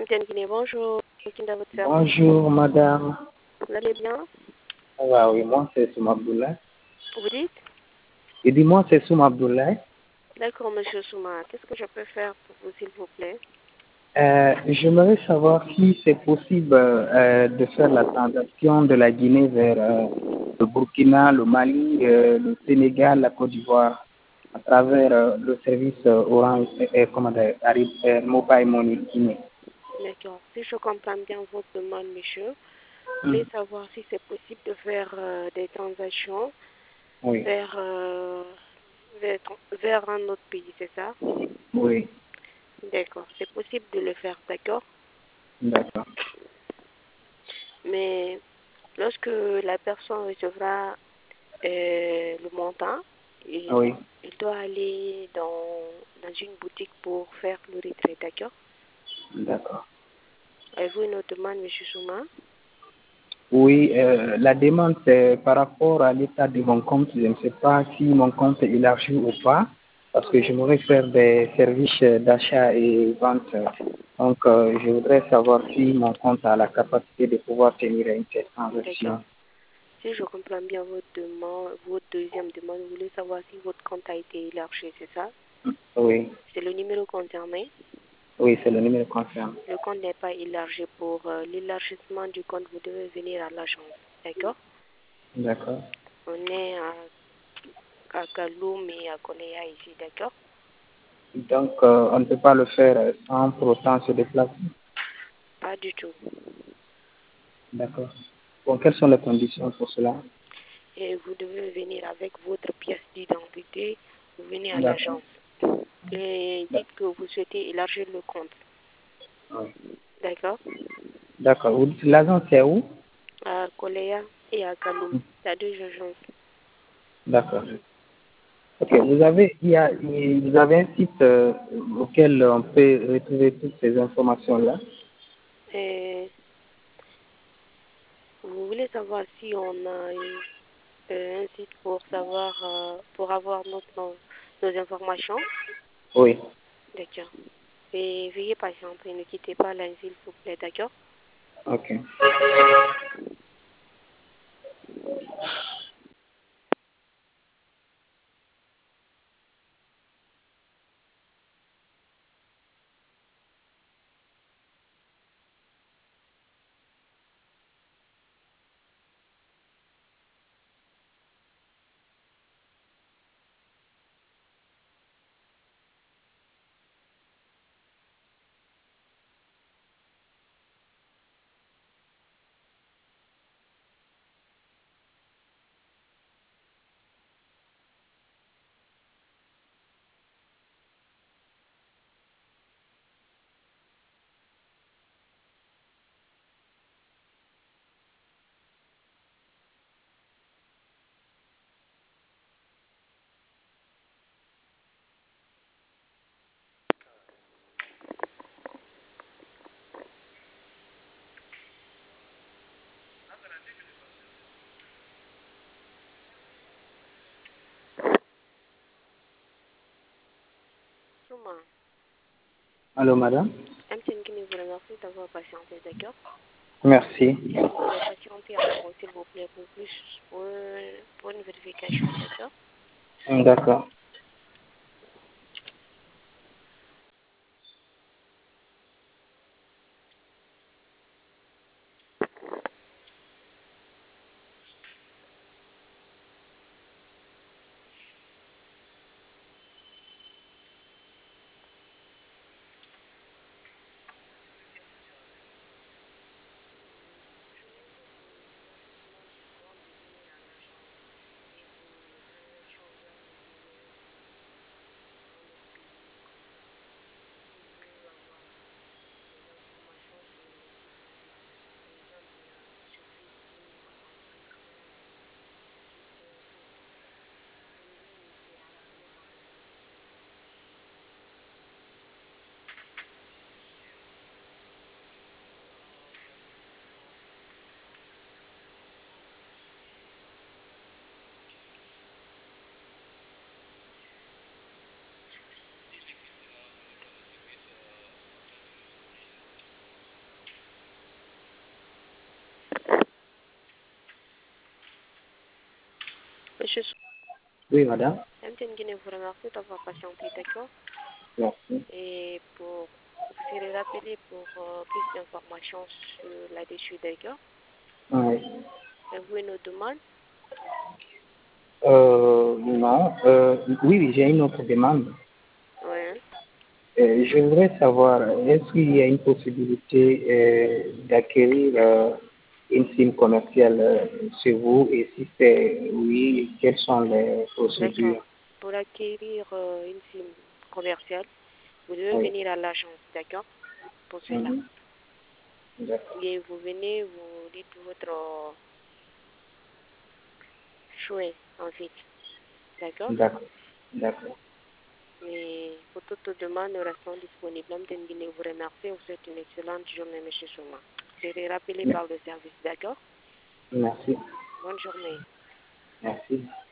MTN Guinée, bonjour. Kinda, votre service. Bonjour madame. Vous allez bien? Ça va, oui, moi c'est Soum Abdoulaye. Vous dites? Et dis-moi, c'est Soum Abdoulaye. D'accord, monsieur Souma. Qu'est-ce que je peux faire pour vous, s'il vous plaît? J'aimerais savoir si c'est possible de faire la transaction de la Guinée vers le Burkina, le Mali, le Sénégal, la Côte d'Ivoire à travers le service Orange Mobile Money Guinée. D'accord. Si je comprends bien votre demande, monsieur, vous voulez savoir si c'est possible de faire des transactions Oui, vers, vers, vers un autre pays, c'est ça? oui, D'accord. C'est possible de le faire, d'accord? d'accord. Mais lorsque la personne recevra le montant, il, Oui, il doit aller dans une boutique pour faire le retrait, d'accord? d'accord. Avez-vous une autre demande, monsieur Souma? Oui, la demande, c'est par rapport à l'état de mon compte. Je ne sais pas si mon compte est élargi ou pas, parce que Oui, j'aimerais faire des services d'achat et vente. Donc, je voudrais savoir si mon compte a la capacité de pouvoir tenir une telle d'accord. transaction. Si je comprends bien votre demande, votre deuxième demande, vous voulez savoir si votre compte a été élargi, c'est ça? Oui, C'est le numéro concerné. oui, c'est le numéro concerné. Le compte n'est pas élargi. Pour l'élargissement du compte, vous devez venir à l'agence, d'accord? D'accord. On est à Kaloum et à Koléa ici, d'accord? Donc, on ne peut pas le faire sans pour autant se déplacer. Pas du tout. D'accord. Bon, quelles sont les conditions pour cela? Et vous devez venir avec votre pièce d'identité. Vous venez à D'accord. l'agence et dites que vous souhaitez élargir le compte. Oui. D'accord? D'accord. L'agence, c'est où? À Koléa et à Kaloum. Il y a deux agences. D'accord. Ok, vous avez un site auquel on peut retrouver toutes ces informations-là. Et vous voulez savoir si on a un site pour savoir, pour avoir nos informations? Oui, D'accord. Et veuillez patienter, ne quittez pas là, s'il vous plaît, d'accord? ok. Souma, Allô, madame? MTN Guinée vous remercie d'avoir patienté, d'accord? Merci. Vous pouvez patienter encore, s'il vous plaît, pour une vérification, d'accord? D'accord. Monsieur Oui, madame. Guinée vous remercie d'avoir patienté, d'accord? Merci. Et pour vous serez rappelé pour plus d'informations sur là-dessus, d'accord? Oui. Avez-vous une autre demande? Non. Oui, oui, j'ai une autre demande. Oui. Je voudrais savoir, est-ce qu'il y a une possibilité d'acquérir une SIM commerciale chez vous et si c'est oui, quelles sont les D'accord. procédures? Pour acquérir une SIM commerciale, vous devez Oui. venir à l'agence, d'accord? Pour cela. Mhm. D'accord. Et vous venez, vous dites votre souhait, en fait. D'accord? D'accord. D'accord. Et pour toute demande, nous restons disponibles. Amden Guinée vous remercie. Vous souhaite une excellente journée, monsieur Souma. Vous serez rappelé par le service, d'accord? Merci. Bonne journée. Merci.